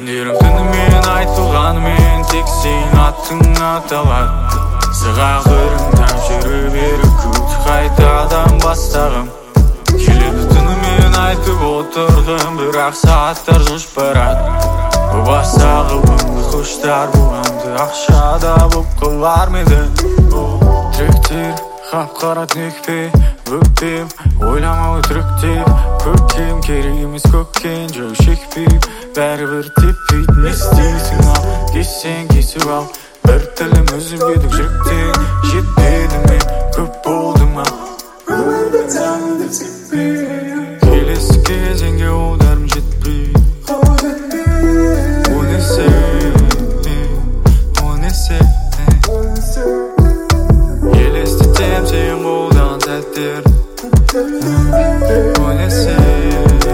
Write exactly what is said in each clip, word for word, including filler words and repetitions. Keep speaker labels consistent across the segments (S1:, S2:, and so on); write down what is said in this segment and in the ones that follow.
S1: Әндерім түнімен айтылғанымен тек сен аттың аталады. Сығағырыңнан жүрі бері күт қайтадан бастағым. Келеді түнімен айтып отырғым, бірақ сағаттар жұш барады. Бастағы бұнды құштар бұғанды ақшада бұп қылар меді. Тректер қап-қара түнекпе өкпем, ойламау түріктеп көкем керек емес көккен жау шекпейіп, бәрібір теппейді. Не істейсің ал, кессең кесіп ал, бір тілім үзіп едік жүректен. Жетпеді ме, көп болды ма, келесі кезеңге олдарым жетпей. Оны сен елестетем сен қолдан сәттерді. Оны сен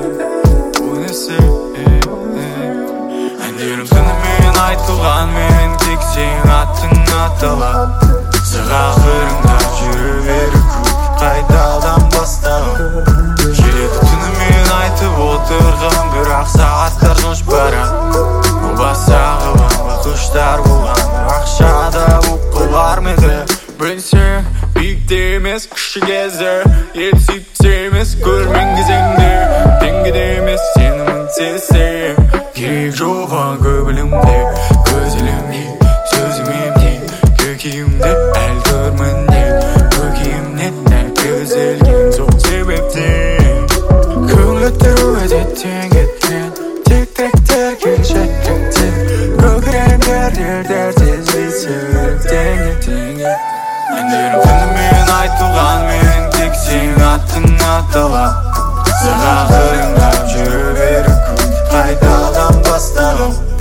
S1: әндерім түнімен айтылғанмен тек сен аттың аталады. Сығағырыңнан жүрі бері күт қайтадан бастағым. Келеді түнімен айтып отырғым, бірақ сағаттар жұш барады. Бастағы баңға құштар болған, ақшада бұп қылар меді. Білсең биікте емес кіші кезі, ел сүйіпсе емес көрмен кезеңде. Деңгеде емес сенімін сезсең, керек жоғын көбілімде. Көзілімде, сөзімемде, көкейімде әл көрмінен. Көкейімнен әл көзілген сол себептен. Көңілеттер өтеттен кеткен, тек-тектер келешектен. Көкірегімдер дердер сезбейсің теңе-теңе. Әндерім түнімен айтылғанмен тек сен аттың аталады. Сығағырыңнан жүрі бері күт қайтадан бастағым.